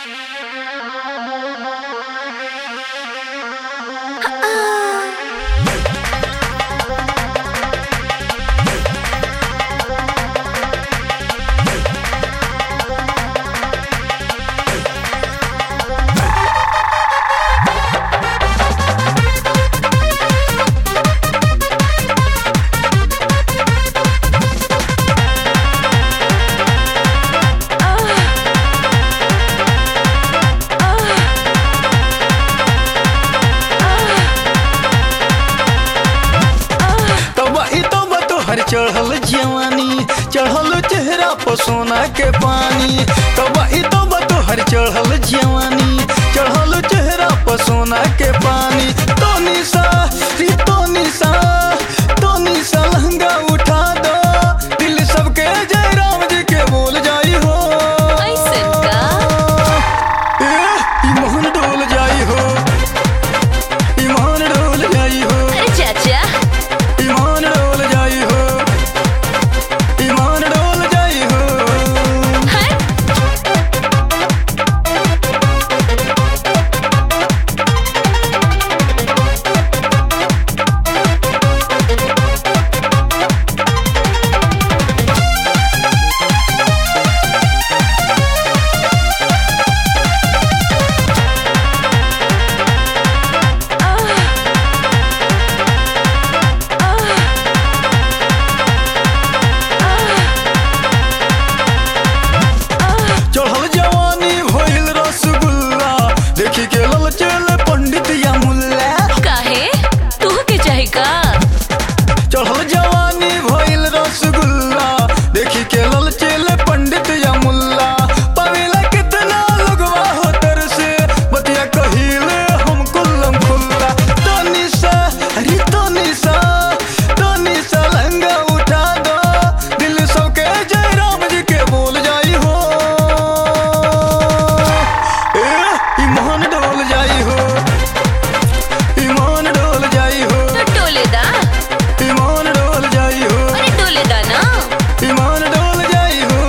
चढ़ल जवानी चढ़ल चेहरा पर सोना के पानी तबाही तोहर चढ़ल जवानी चढ़ल चेहरा पर सोना के पानी तो निशा लहंगा उठा दो दिल सबके जय राम जी के बोल जाई हो ईमान डोल जाई हो ईमान डोल जाई हो चाचा ईमान डोल जाई हो ईमान डोल जाई हो चढ़ल जवानी भइल रसगुल्ला देखी के लल चल पंडित या मुल्ला काहे तू के चाहे का चढ़ल जवानी भइल रसगुल्ला देखी के लल चल पंडित या मुल्ला पवेला कितना लगवा हो तर से बतिया कहिले हम कुल्लम खुल्ला तो निशा लहंगा उठा दो दिल सबके जय राम जी के बोल जाई हो ईमान डोल जाई हो ईमान डोल जाई हो तो टोले दा ईमान डोल जाई हो अरे टोले दा ना ईमान डोल जाई हो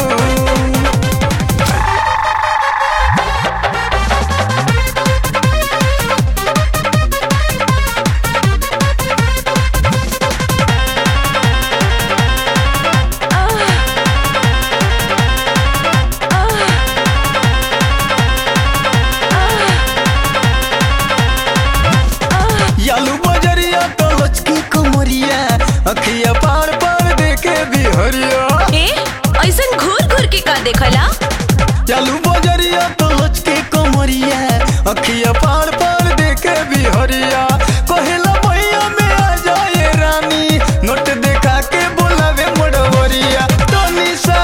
यालू बजरिया तो लचकी कमरिया अखिया पार पार देखे बिहरिया ए ऐसन घूर घूर के का देखला यालू बजरिया तो लचकी कमरिया अखिया पार पार देखे बिहरिया कहेला भैया में आ जाए रानी नोट देखा के बोलावे मोड़वरिया तो निशा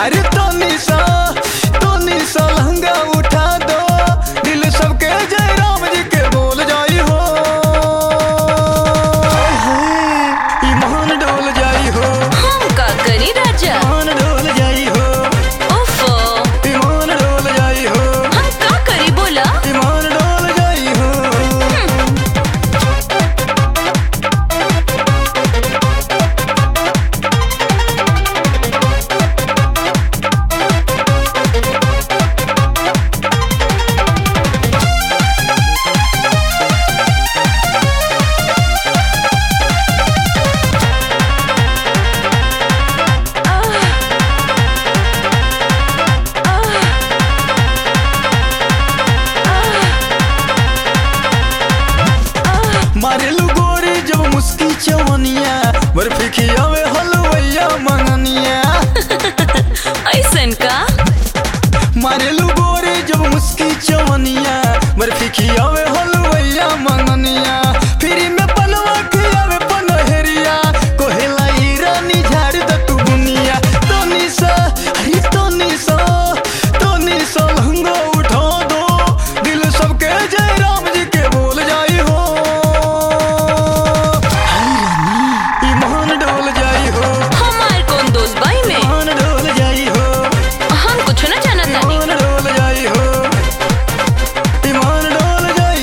लहंगा उठा दो दिल सबके जय राम जी के बोल जाई हो ईमान डोल जाई हो हम का करी राजा ईमान डोल जाई हो ओफो ईमान डोल जाई हो हम का करी बोला ईमान डोल जाई हो मारेलू गोरी जब मुस्की चवनिया बर्फी खियावे हलवैया मंगनिया ऐसन का मारेलू गोरी जब मुस्की चवनिया बर्फी खियावे हलवैया मंगनिया फ्री में पलवा खियावे पनहरिया कोहेला ई रानी झाड़ द तू बुनिया तो निशा लहंगा उठा दो दिल सबके जय राम जी के बोल जाई हो ईमान डोल जाई हो हमार कौन दोस्त भाई में ईमान डोल जाई हो हम कुछ ना जानत नहीं ईमान डोल जाई हो ईमान डोल जाई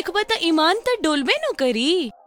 देखबा त ईमान त डोलबे न करी।